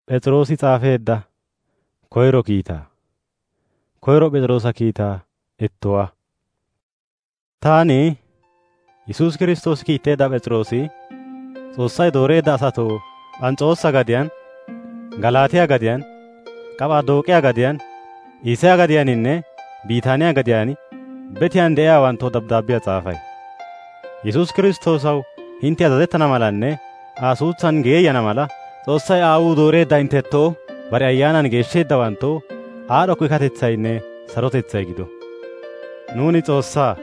Phexroosi xaafeedda koyro kiitaa. Koyro Phexroosa kiitaa ettuwaa. Taani Yesuus Kiristoos kiitteedda Phexroosi Xoossay dooreedda asatoo Phanxoossa gadiyaan, Galaatiyaa gadiyaan, Qaphadooqiyaa gadiyaan, Iisiyaa gadiyaaninne Biitaaniyaa gadiyaan betiyaan de'iyaawanttoo dabddaabbiyaa s'aafay. Yesuus Kiristoosaw hintte azazettana malanne Aa suutsan geeyyana mala Xoossay Aawuu dooreedda hinttettoo bare Ayyaanan geeshsheeddawanttoo aadho keekatetsaynne sarotetsay gido. Nuuni Xoossaa,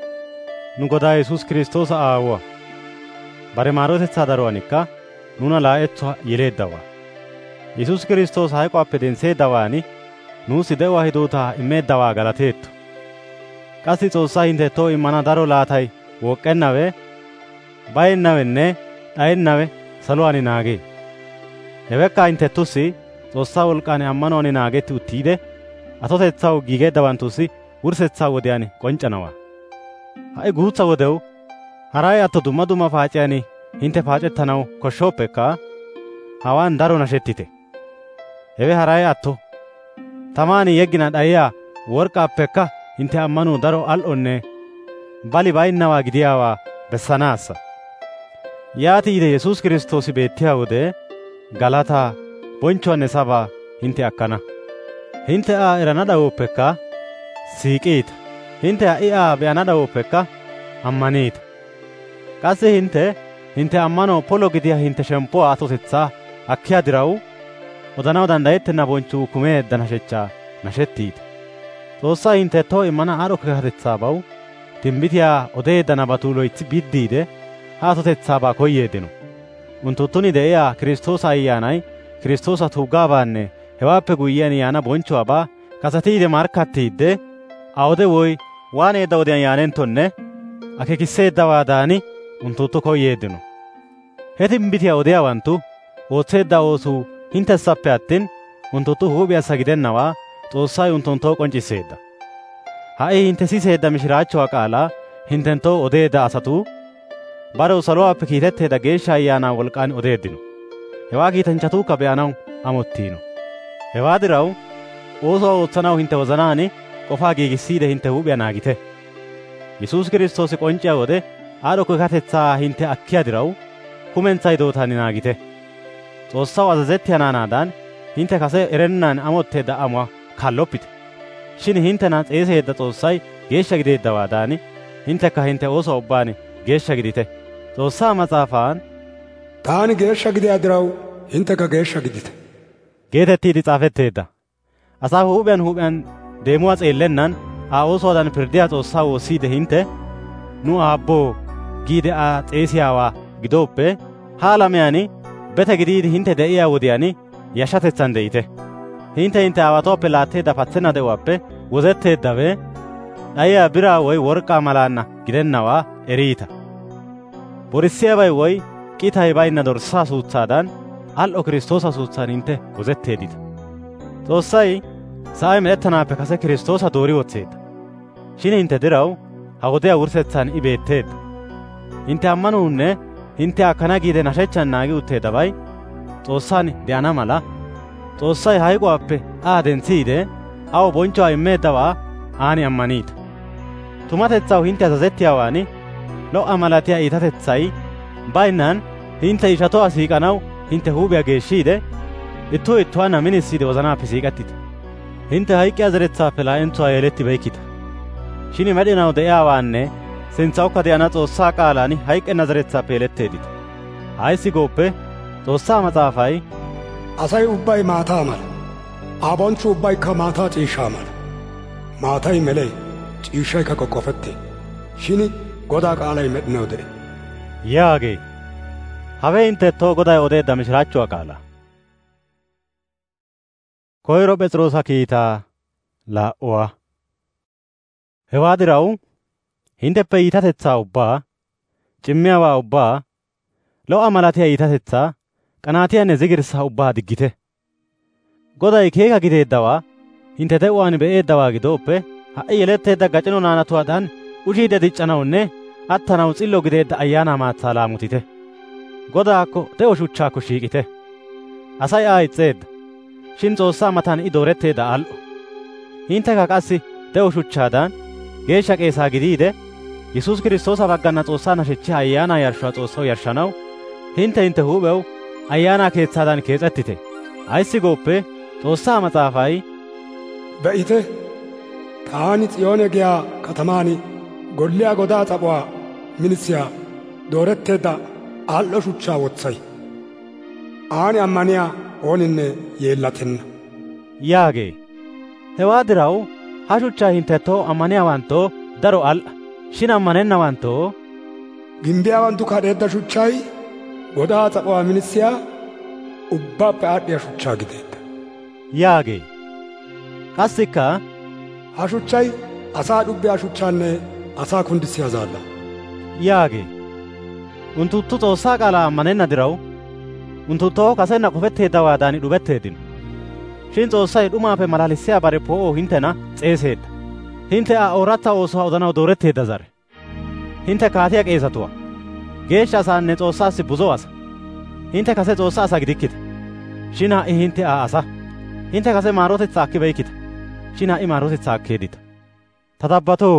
nu Godaa Yesuus Kiristoosa Aawuwaa, bare maarotetsaa daruwaanikka nuuna laa'etsuwaa yeleeddawaa. Yesuus Kiristoos hayqoappe dentseeddawaani nuussi de'uwaa hidootaa immeeddawaa galateetto. Qassi Xoossay hinttettoo immana daro laatay woqqennawe, bayennawenne d'ayennawe saluwaan naagee. Hewekka hinttettussi Xoossaa wolqqaan ammanuwaan naagetti uttiide, atotetsaw giigeeddawanttussi wurssetsaa wodiyaan qonccanawaa. Ha'i guutsa wodew haray atto dumma dumma paaciyaan hintte paacettanaw koshshooppekka hawaan daro nashettite. Hewe haray atto tamaan yeggina d'ayiyaa work'k'aappekka hintte ammanuu daro al"onne bali baynnawaa gidiyaawaa bessanaassa. Yaatiide Yesuus Kiristoosi beettiyaa wode galataa, bonchchuwaanne sabaa hintte akkana. Hintte Aa erana d'ayooppekka siiqiita. Hintte ha'i Aa be'ana d'ayooppekka ammaniita. Qassi hintte ammanoo polo gidiyaa hintte shemppuwaa atotetsaa akkiyaa diraw odanaw danddayettenna bonchchuu kumeedda nashechchaa nashettiita. Xoossay hinttettoo immana aadho keekatetsaabaw timbbitiyaa odeedda nabatuu loytsi biddiide ha atotetsaabaa koyyeeddino. Unttunttuni de'iyaa Kiristoosa Ayyaanay Kiristoosa tuggaabaanne hewaappe guyyiyaan yaana bonchchuwaabaa kasetiide markkattiidde awude woy waaneedda wodiyaan yaanenttonne akeekisseeddawaadan unttunttu koyyeeddino. He timbbitiyaa odiyaawanttu ootseedda oosuu hinttessappe attin unttunttu huuphiyaassa gidennawaa Xoossay unttunttoo k'onccisseedda. Ha'i hintte siseedda mishiraachchuwaa qaalaa hinttenttoo odeedda asatuu barew saluwaappe kiitetteedda Geeshsha Ayyaanaa wolqqaan odeeddino. Hewaa kiitanchchatuukka be'anaw amottiino. Hewaa diraw oosuwaa ootsanaw hintte wozanaan qofaa giigissiide hintte huuphiyaa naagite. Yesuus Kiristoosi k'oncciyaa wode aadho keekatetsaa hintte akkiyaa diraw kumentsaa hidootaan naagite. Xoossaw azazettiyaanaanaadan hintte kase erennaan amotteedda amuwaa kalloppite. Shin hinttena s'eeseedda Xoossay geeshsha gideeddawaadan hinttekka hintte ooso ubbaan geeshsha gidite. Xoossaa Matsaafaan taani geeshsha gidiyaa diraw hinttekka geeshsha gidite geetettiide xaafetteedda. Asaa huuphiyan deemuwaa s'eellennan Aa oosuwaadan pirddiyaa Xoossaa woossiide hintte nu aabboo giide Aa xeesiyaawaa gidooppe ha alamiyaan bete gidiide hintte de'iyaa wodiyaan yashshatetsan de'ite. Hintte aawatuwaappe laatteedda patsenna de'uwaappe wozetteeddawe d'ayiyaa biraa woy work'k'aa malaanna gidennawaa eriita. Borissiyaabay woy qitay baynna dorssaa suutsaadan al"o Kiristoosa suutsaan hintte wozetteeddita. Xoossay sa'ay med'ettanaappe kase Kiristoosa doori wotseedda. Shin hintte diraw ha wodiyaa wurssetsaan I beetteedda. Hintte ammanuunne hintte akkana giide nashechchan naagi utteeddabay Xoossaan de'ana mala Xoossay hayquwaappe Aa dentsiide aw bonchchuwaa immeeddawaa aani ammaniita. Tumatetsaw hintte azazettiyaawaani lo"a malatiyaa iitatetsay baynnan hintte ishatuwaa siiqanaw hintte huuphiyaa geeshshiide ittuu ittuwaanna minisiide wozanaappe siiqattite. Hintte hayk'k'iyaa zeretsaappe laa'entsuwaa yelettibeykkita. Shin med'inaw de'iyaawaanne sintsawukka de'ana Xoossaa qaalaan hayk'k'enna zeretsaappe yeletteeddita. Ayssi gooppe Xoossaa Matsaafay asay ubbay maataa mala, Aa bonchchu ubbaykka maataa ciishshaa mala. Maatay melee, ciishshaykka qoqqofettee. Shin Godaa qaalay med'inaw de'ee yaagee. Hawe hinttettoo Goday odeedda mishiraachchuwaa qaalaa. Koyro Phexroosa kiitaa laa'uwaa. Hewaa diraw hintteppe iitatetsaa ubbaa, c'immiyaawaa ubbaa, lo"a malatiyaa iitatetsaa, qanaatiyaanne zigirssaa ubbaa diggite. Goday keeka gideeddawaa hintte de'uwaan be'eeddawaa gidooppe ha'i yeletteedda gacino naanatuwaadan ushiide diccanawunne attanaw s'illo gideedda Ayyaanaa maatsaa laamutite. Godaakko de'o shuchchaakko shiiqite. asay aa ixxeedda, shin Xoossaa matan I dooretteedda al"o. Hintteka qassi de'o shuchchaadan geeshsha qeesaa gidiide, Yesuus Kiristtoosa baggana Xoossaa nashechchiyaa ayyaanaa yarshshuwaa Xoossaw yarshshanaw hintte huuphew ayyaanaa keetsaadan kees'ettite. Ayssi gooppe, Xoossaa mas'aafay, «Be'ite, taani S'iyoone giyaa katamaan golliyaa godaa s'aphuwaa minisiyaa dooretteedda al"o shuchchaa wotsay. Aani ammaniyaa ooninne yeellatenna» yaagee. Hewaa diraw ha shuchchay hinttettoo ammaniyaawanttoo daro al"a, shin ammanennawanttoo, «Gimbbiyaawanttu kad'eedda shuchchay godaa s'aphuwaa minisiyaa ubbaappe aad'dhiyaa shuchchaa gideedda» yaagee. Qassikka, «Ha shuchchay asaa d'ubbiyaa shuchchaanne asaa kundissiyaa zaalla» yaagee. Unttunttu Xoossaa qaalaa ammanenna diraw, unttunttoo kasenna k'ofetteeddawaadan d'ubetteeddino. Shin S'oossay dhumaappe malalissiyaa bare poo'oo hinttena s'eeseedda. Hintte Aa ooratsa oosuwaa odanaw dooretteedda zare. Hintte kaatiyaa qeesatuwaa, geeshsha asaanne Xoossaassi buzo asa. Hintte kase Xoossaa asa gidikkita, shin ha'i hintte Aa asa. Hintte kase maarotetsaa akkibeykkita, shin ha'i maarotetsaa akkeeddita. Ta dabbatoo,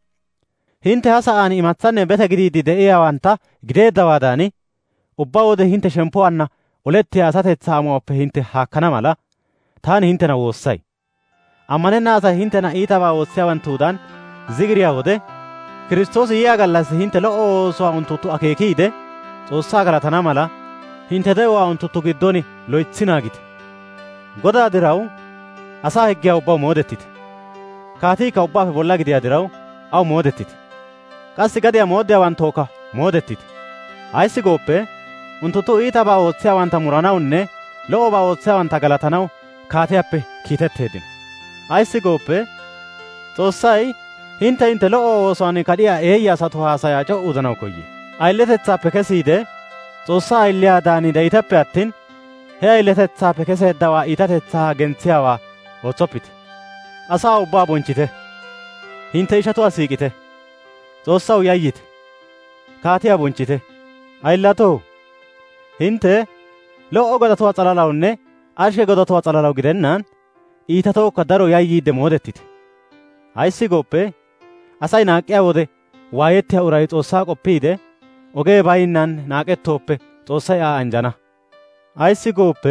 hintte ha sa'aan imatsanne bete gidiiddi de'iyaawantta gideeddawaadan, ubbaa wode hintte shemppuwaanna olettiyaa asatetsaa amuwaappe hintte haakkana mala, taani hinttena woossay. Ammanenna asay hinttena iitabaa ootsiyaawanttuudan zigiriyaa wode, Kiristtoosi yiyaa gallassi hintte lo"o oosuwaa unttunttu akeekiide, Xoossaa galatana mala, hintte de'uwaa unttunttu giddon loytsi naagite. Godaa diraw asaa higgiyaa ubbaw moodettite. Kaatiikka ubbaappe bolla gidiyaa diraw aw moodettite. Qassi gadiyaa mooddiyaawanttookka moodettite. Ayssi gooppe, unttunttu iitabaa ootsiyaawantta muranawunne lo"obaa ootsiyaawantta galatanaw kaatiyaappe kiitetteeddino. Ayssi gooppe, S'oossay hintte lo"o oosuwaan kad'iyaa eeyya asatu haasayaa c'o udanaw koyyee. Ayiletetsaappe kesiide, S'oossaa ayiliyaadan de'iteppe attin, he ayiletetsaappe keseeddawaa iitatetsaa gentsiyaawaa ootsoppite. Asaa ubbaa bonchchite. Hintte ishatuwaa siiqite. Xoossaw yayyite. Kaatiyaa bonchchite. Ayilatoo, hintte lo"o godatuwaa s'alalawunne ashke godatuwaa s'alalaw gidennaan, iitatookka daro yayyiidde moodettite. Ayssi gooppe, asay naaqqiyaa wode waayettiyaa uray Xoossaa qoppiide, ogee baynnan naaqettooppe Xoossay Aa anjjana. Ayssi gooppe,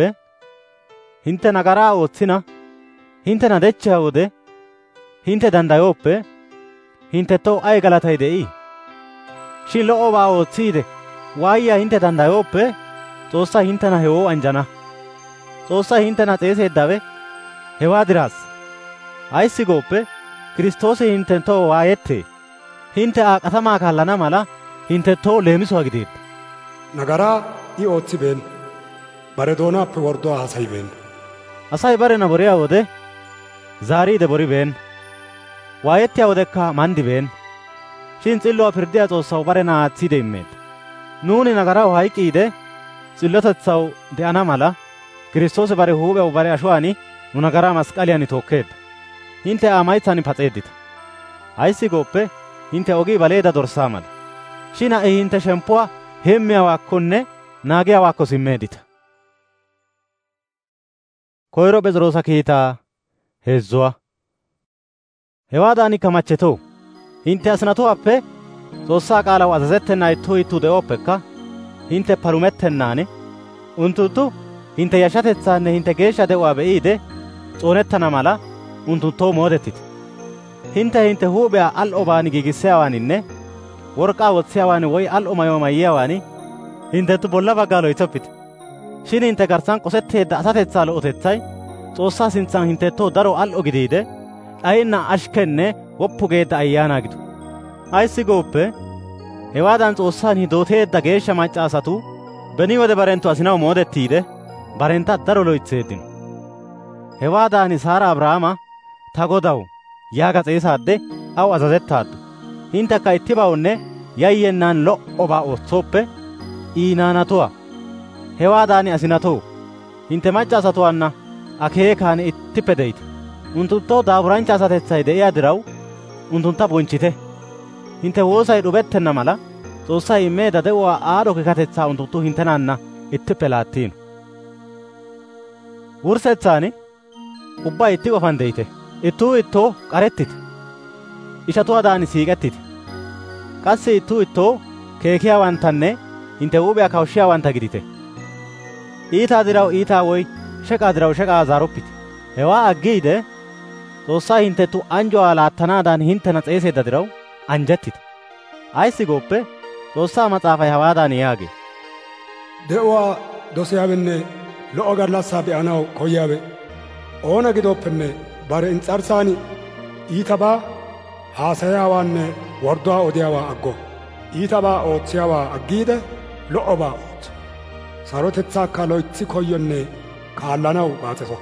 hintte nagaraa ootsina, hinttena dechchiyaa wode hintte danddayooppe, hinttettoo ay galatay de'ii? Shin lo"obaa ootsiide waayiyaa hintte danddayooppe, Xoossay hinttena hewoo anjjana. Xoossay hinttena xeeseeddawe hewaa diraassa. Ayssi gooppe, Kiristtoosi hinttenttoo waayettee. Hintte Aa katamaa kaallana mala hinttettoo leemisuwaa gideedda. Nagaraa I ootsibeenna. Bare doonaappe wordduwaa haasayibeenna. Asay barena boriyaa wode zaariide boribeenna. Waayettiyaa wodekka manddibeenna. Shin s'illuwaa pirddiyaa Xoossaw barena aatsiide immeedda. Nuuni nagaraw hayk'k'iide s'illotetsaw de'ana mala, Kiristtoosi bare huuphew bare ashuwaan nu nagaraa mask'k'aliyaan tookkeedda. Hintte Aa maytsaan pas'eeddita. Ayssi gooppe, hintte ogii baleeda dorssaa mala. Shin ha'i hintte shemppuwaa heemmiyaawaakkonne naagiyaawaakko simmeeddita. Koyro P'es'iroosa kiitaa 3. Hewaadankka machchetoo, hintte asinatuwaappe Xoossaa qaalaw azazettenna ittuu de'ooppekka, hintte palumettennan, unttunttu hintte yashshatetsaanne hintte geeshsha de'uwaa be'iide s'oonettana mala unttunttoo moodettite. Hintte huuphiyaa al"obaan giigissiyaawaaninne work'k'aa wotsiyaawaan woy al"o mayuwaa mayiyaawaan hinttettu bolla baggaa loytsoppite. Shin hintte garssan qosetteedda asatetsaa lo"otetsay Xoossaa sintsan hinttettoo daro al"o gidiide, d'ayenna ashkkenne woppu geedda ayyaanaa gido. Ayssi gooppe, hewaadan S'oossaan hidooteedda geeshsha mac'c'a asatuu beni wode barenttu asinaw moodettiide, barentta daro loytseeddino. Hewaadan Saara Abrahaama, «Ta Godaw» yaaga s'eesaadde aw azazettaaddu. Hinttekka ittibawunne yayyennan lo"obaa ootsooppe, I naanatuwaa. Hewaadan asinatoo, hintte mac'c'a asatuwaanna akeekaan ittippe de'ite. Unttunttoo daaburanchcha asatetsay de'iyaa diraw, unttuntta bonchchite. Hintte woosay d'ubettenna mala, Xoossay immeedda de'uwaa aad'o keekatetsaa unttunttu hinttenanna ittippe laattiino. Wurssetsaani ubbay itti qofan de'ite. Ittuu ittoo qarettite. Ishatuwaadan siiqettite. Qassi ittuu ittoo keekiyaawanttanne hintte huuphiyaa kawushshiyaawantta gidite. Iitaa diraw iitaa woy sheqaa diraw sheqaa zaaroppite. Hewaa aggiide S'oossaa hinttenttu anjjuwaa laattanaadan hinttena s'eeseedda diraw anjjettite. Ayssi gooppe S'oossaa mas'aafay hawaadan yaagee. De'uwaa dosiyaabenne lo"o gallassaa be'anaw koyyiyaabe oona gidooppenne bare ins's'arssan iitabaa haasayaawaanne wordduwaa odiyaawaa aggo. Iitabaa ootsiyaawaa aggiide lo"obaa ootso. Sarotetsaakka loytsi koyyonne kaallanaw baaxeso.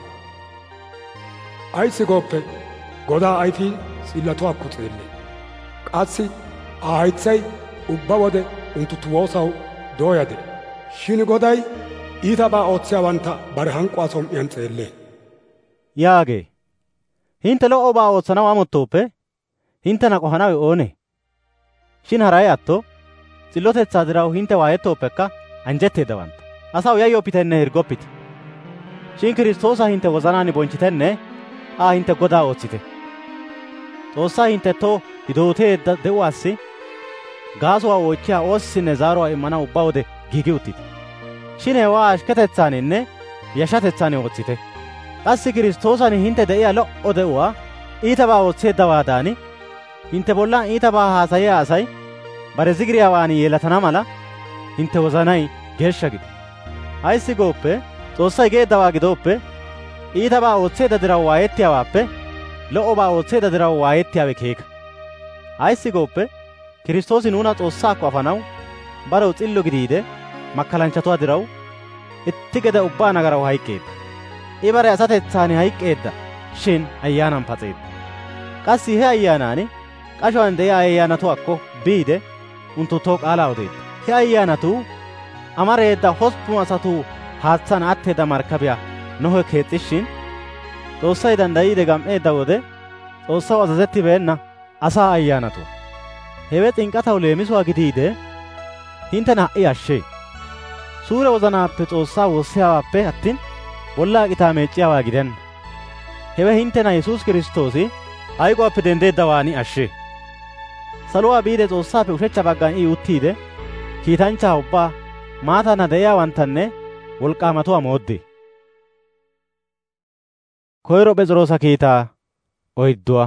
Ayssi gooppe Godaa ayfii s'illatuwaakko xeellee. Qassi Aa haytsay ubba wode unttunttu woosaw dooya de'e. Shin Goday iitabaa ootsiyaawantta bare hank'k'uwaa som"iyaan xeellee yaagee. Hintte lo"obaa ootsanaw amottooppe hinttena qohanawe oonee? Shin haray atto s'illotetsaa diraw hintte waayettooppekka anjjetteeddawantta. Asaw yayyoppitenne hirgoppite. Shin Kiristoosa hintte wozanaan bonchchitenne Aa hintte Godaa ootsite. S'oossaa hinttettoo hidooteedda de'uwaassi gaasuwaa oochchiyaa oossinne zaaruwaa immanaw ubba wode giigi uttite. Shin hewaa ashkketetsaaninne yashshatetsaan ootsite. Qassi Kiristoosan hintte de'iyaa lo"o de'uwaa iitabaa ootseeddawaadan hintte bollan iitabaa haasayiyaa asay bare zigiriyaawaan yeellatana mala hintte wozanay geeshsha gido. Ayssi gooppe S'oossay geeddawaa gidooppe iitabaa ootseedda diraw waayettiyaawaappe lo"obaa ootseedda diraw waayettiyaawe keeka. Ayssi gooppe Kiristoosi nuuna Xoossaakko afanaw barew s'illo gidiide makkalanchchatuwaa diraw itti gede ubbaa nagaraw hayk'k'eedda. I bare asatetsaan hayk'k'eedda shin ayyaanan pas'eedda. Qassi he ayyaanaan qashuwaan de'iyaa ayyaanatuwaakko biide unttunttoo qaalaa odeedda. He ayyaanatuu amareedda 8 asatuu haatsan atteedda markkabiyaa Nohe keexxishin Xoossay danddayiide gam"eedda wode Xoossaw azazettibeenna asaa ayyaanatuwaa. Hewe s'ink'k'ataw leemisuwaa gidiide hinttena ha'i ashshee. Suure wozanaappe Xoossaa woossiyaawaappe attin bollaa qitaa meecciyaawaa gidenna. Hewe hinttena Yesuus Kiristtoosi hayquwaappe denddeeddawaani ashshee. Saluwaa biide Xoossaappe ushechcha baggan I uttiide kiitanchchaa ubbaa maatana de'iyaawanttanne wolqqaamatuwaa mooddee. Koyro Phes'iroosa kiitaa 4.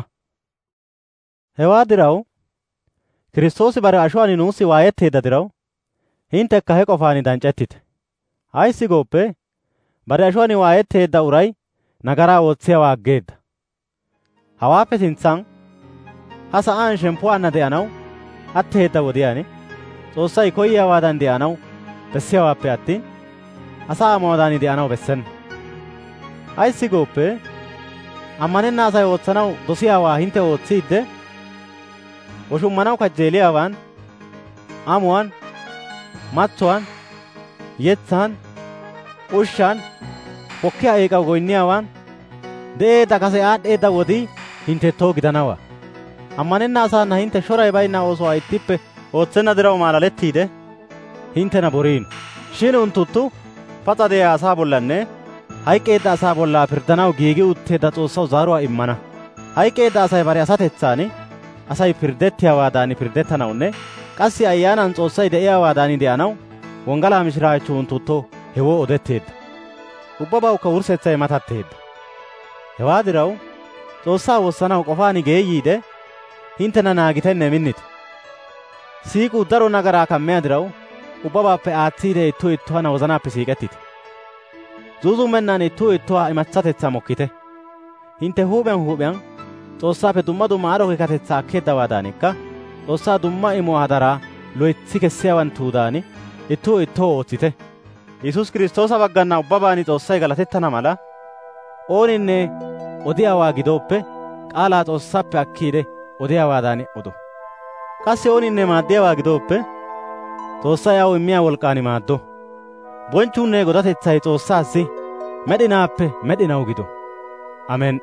Hewaa diraw Kiristoosi bare ashuwaan nuussi waayetteedda diraw hinttekka he qofaan danccettite. Ayssi gooppe bare ashuwaan waayetteedda uray nagaraa ootsiyaawaa aggeedda. Hawaappe sintsan ha sa'aan shemppuwaanna de'anaw atteedda wodiyaan S'oossay koyiyaawaadan de'anaw bessiyaawaappe attin asaa amuwaadan de'anaw bessenna. Ayssi gooppe ammanenna asay ootsanaw dosiyaawaa hintte ootsiidde woshummanaw kajjeeliyaawaan amuwaan matsuwaan yetsaan ushshaan pokkiyaa eeqaw goynniyaawaan de'eedda kase aad'd'eedda wodii hinttettoo gidanawaa. Ammanenna asaana hintte shoray baynna oosuwaa ittippe ootsenna diraw maalalettiide hinttena boriino. Shin unttunttu paxa de'iyaa asaa bollanne hayqqeedda asaa bollaa pirddanaw giigi utteedda Xoossaw zaaruwaa immana. Hayqqeedda asay bare asatetsaan asay pirdettiyaawaadan pirdettanawunne qassi ayyaanan Xoossay de'iyaawaadan de'anaw wonggalaa mishiraachchuu unttunttoo hewoo odetteedda. Ubbabawukka wurssetsay matatteedda. Hewaa diraw Xoossaa woossanaw qofaan geeyyiide hinttena naagitenne minnite. Siiquu daro nagaraa kammiyaa diraw ubbabaappe aatsiide ittuu ittuwaana wozanaappe siiqettite. Zuuzummennan ittuu ittuwaa imatsatetsaa mokkite. Hintte huuphiyan huuphiyan Xoossaappe dumma dumma aadho keekatetsaa akkeeddawaadanikka Xoossaa dumma imuwaa hadaraa loytsi kessiyaawanttuudan ittuu ittoo ootsite. Yesuus Kiristtoosa bagganna ubbabaan Xoossay galatettana mala ooninne odiyaawaa gidooppe qaalaa Xoossaappe akkiide odiyaawaadan odo. Qassi ooninne maaddiyaawaa gidooppe Xoossay aw immiyaa wolqqaan maaddo. Bonchchuunne godatetsay Xoossaassi med'inaappe med'inaw gido. Amen.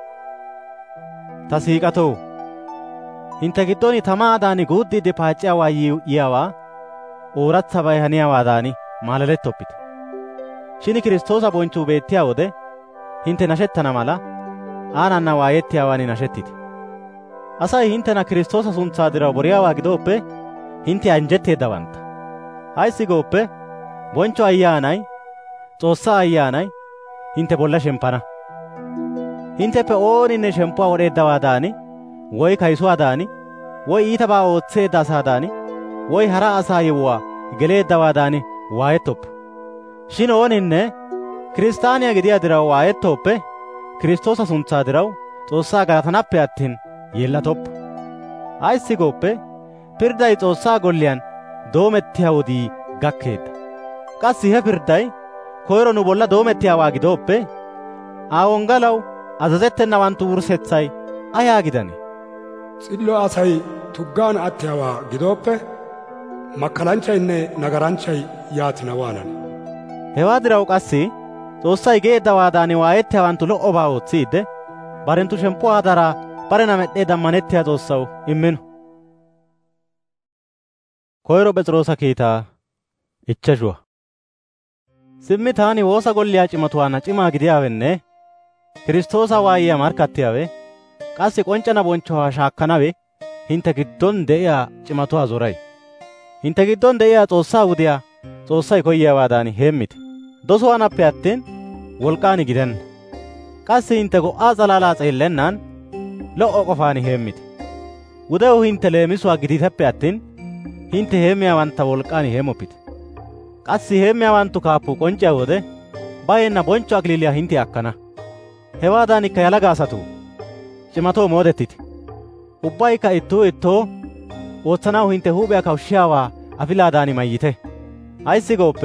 Ta siiqatoo hintte giddon tamaadan guuddiide paacciyaawaa yiyaawaa ooratsabay haniyaawaadan maalalettoppite. Shin Kiristoosa bonchchuu beettiyaa wode hintte nashettana mala aananna waayettiyaawaan nashettite. Asay hinttena Kiristoosa suntsaa diraw boriyaawaa gidooppe hintte anjjetteeddawantta. Ayssi gooppe bonchcho ayyaanay Xoossaa ayyaanay hintte bolla shemppana. Hintteppe ooninne shemppuwaa wodheeddawaadan woy kaysuwaadan woy iitabaa ootseedda asaadan woy hara asaa yewuwaa geleeddawaadan waayettoppo. Shin ooninne Kiristaaniyaa gidiyaa diraw waayettooppe Kiristoosa suntsaa diraw Xoossaa galatanappe attin yeellatoppo. Ayssi gooppe pirdday Xoossaa golliyaan doomettiyaa wodii gakkeedda. Qassi he pirdday koyro nu bolla doomettiyaawaa gidooppe Aa wonggalaw azazettennawanttu wurssetsay ayaa gidane? S'illo asay tuggaan attiyaawaa gidooppe makkalanchchaynne nagaranchchay yaatina waanane? Hewaa diraw qassi Xoossay geeddawaadan waayettiyaawanttu lo"obaa ootsiidde barenttu shemppuwaa hadaraa barena med'd'eedda ammanettiyaa Xoossaw immino. Koyro P'es'iroosa kiitaa 5. Simmi taani woosa golliyaa c'imatuwaanna c'imaa gidiyaawenne Kiristoosa waayiyaa markkattiyaawe qassi k'onccana bonchchowaa shaakkanawe hintte giddon de'iyaa c'imatuwaa zoray. Hintte giddon de'iyaa Xoossaa wudiyaa Xoossay koyyiyaawaadan heemmite. Dosuwaanappe attin wolqqaan gidenna. Qassi hintte go"aa s'alaalaa s'eellennaan lo"o qofaan heemmite. Wudew hintte leemisuwaa giditeppe attin hintte heemmiyaawantta wolqqaan heemmoppite. Qassi heemmiyaawanttu kaappuu qoncciyaa wode bayenna bonchcho akiliiliyaa hintte akkana. Hewaadaanikka yalaga asatuu cimatoo moodettite. Ubbaykka ittuu ittoo ootsanaw hintte huuphiyaa kawushshiyaawaa afilaadan mayyite. Ayssi gooppe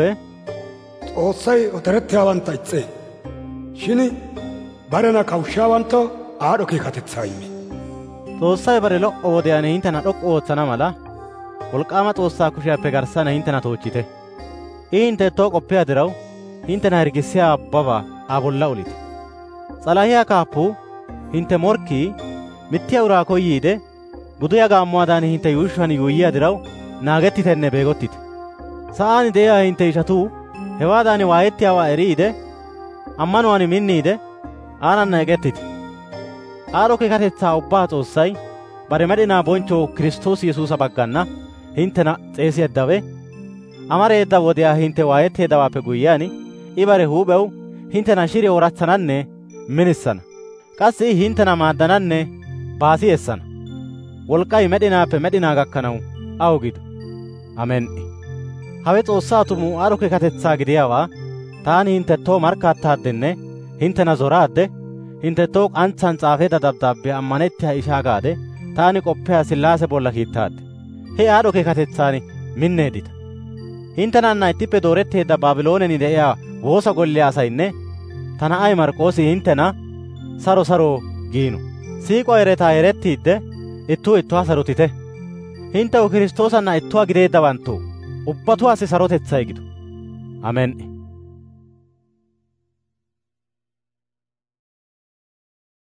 Xoossay otorettiyaawantta ixxee. Shin barena kawushshiyaawanttoo aadho keekatetsaa immi. Xoossay bare lo"o wodiyaan hinttena d'ok'k'u ootsana mala wolqqaama Xoossaa kushiyaappe garssana hinttena toochchite. I hinttettoo qoppiyaa diraw hinttena hirgissiyaa ubbabaa Aa bolla olite. S'alahiyaa kaappuu hintte morkkii mittiyaa uraa koyyiide guduyaa gaammuwaadan hintte yuushshuwaan yuuyyiyaa diraw naagettitenne beegottite. Sa'aan de'iyaa hintte ishatuu hewaadan waayettiyaawaa eriide ammanuwaan minniide aananna eqettite. Aadho keekatetsaa ubbaa Xoossay bare med'inaa bonchchoo Kiristoos Yesuusa bagganna hinttena xeesieddawe amareedda wodiyaa hintte waayetteeddawaappe guyyiyaan I bare huuphew hinttena shiri ooratsananne minissana. Qassi I hinttena maaddananne baasi essana. Wolqqay med'inaappe med'inaa gakkanaw aw gido. Amen"i. Hawe Xoossaa tumuu aadho keekatetsaa gidiyaawaa taani hinttettoo markkaattaaddenne hinttena zoraadde hinttettoo k'antsan s'aafeedda dabdaabbiyaa ammanettiyaa ishaa gaade taani qoppiyaa Sillaase bolla kiittaadde. He aadho keekatetsaan minneeddita. Hinttenanna ittippe dooretteedda Baabiloonen de'iyaa woosa golliyaa asaynne ta na'ay Mark'oosi hinttena saro saro giino. Siiqo yeretaa yerettiidde ittuu ittuwaa sarotite. Hinttew Kiristoosanna ittuwaa gideeddawanttoo ubbatuwaassi sarotetsay gido. Amen"i.